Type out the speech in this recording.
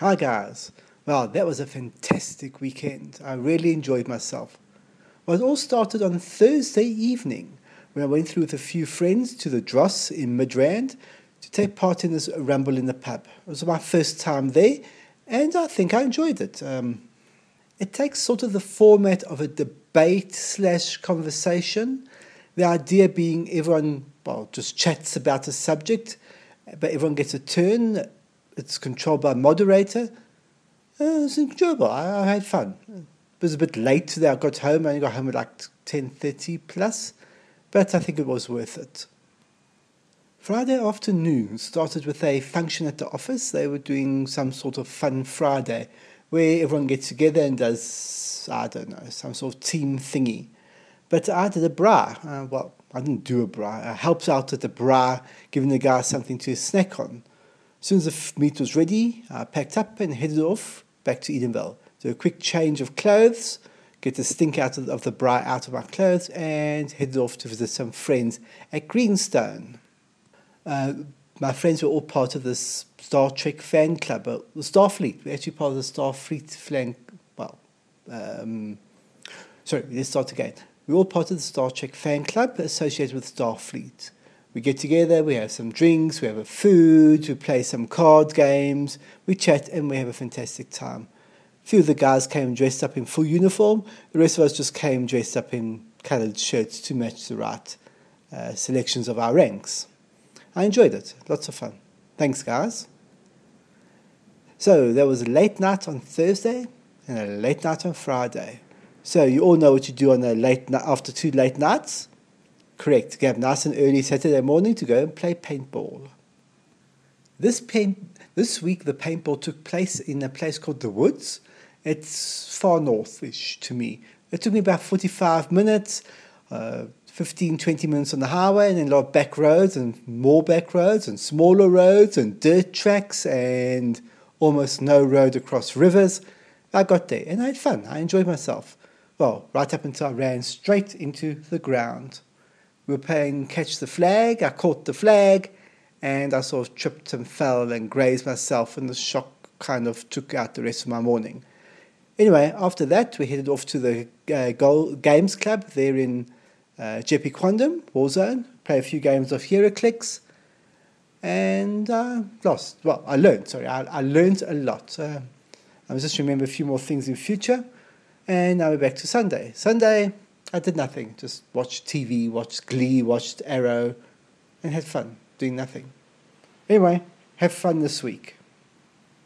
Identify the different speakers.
Speaker 1: Hi guys. Well, that was a fantastic weekend. I really enjoyed myself. Well, it all started on Thursday evening when I went through with a few friends to the Dross in Midrand to take part in this rumble in the pub. It was my first time there and I think I enjoyed it. It takes sort of the format of a debate slash conversation. The idea being everyone, well, just chats about a subject, but everyone gets a turn. It's controlled by a moderator. It's enjoyable. I had fun. It was a bit late today. I got home. I only got home at like 10:30 plus, but I think it was worth it. Friday afternoon started with a function at the office. They were doing some sort of fun Friday where everyone gets together and does, I don't know, some sort of team thingy. But I did a bra. Well, I didn't do a bra. I helped out at the bra, giving the guys something to snack on. As soon as the meat was ready, I packed up and headed off back to Edenville. Do a quick change of clothes, get the stink out of the bra out of my clothes, and headed off to visit some friends at Greenstone. My friends were all part of this Star Trek fan club, the Starfleet. We're actually part of the Starfleet fan. Sorry, let's start again. We're all part of the Star Trek fan club associated with Starfleet. We get together, we have some drinks, we have a food, we play some card games, we chat, and we have a fantastic time. A few of the guys came dressed up in full uniform. The rest of us just came dressed up in coloured shirts to match the right selections of our ranks. I enjoyed it. Lots of fun. Thanks, guys. So there was a late night on Thursday and a late night on Friday. So you all know what you do on a late night after two late nights? Correct. Get up nice and early Saturday morning to go and play paintball. This week the paintball took place in a place called The Woods. It's far northish to me. It took me about 45 minutes. 15, 20 minutes on the highway, and then a lot of back roads and more back roads and smaller roads and dirt tracks and almost no road across rivers. I got there and I had fun. I enjoyed myself. Well, right up until I ran straight into the ground. We were playing catch the flag. I caught the flag and I sort of tripped and fell and grazed myself, and the shock kind of took out the rest of my morning. Anyway, after that we headed off to the Games Club there in Jeppe Quandam, Warzone, play a few games of HeroClix, and lost. Well, I learned a lot. I must just remember a few more things in future, and now we're back to Sunday. Sunday, I did nothing, just watched TV, watched Glee, watched Arrow, and had fun doing nothing. Anyway, have fun this week.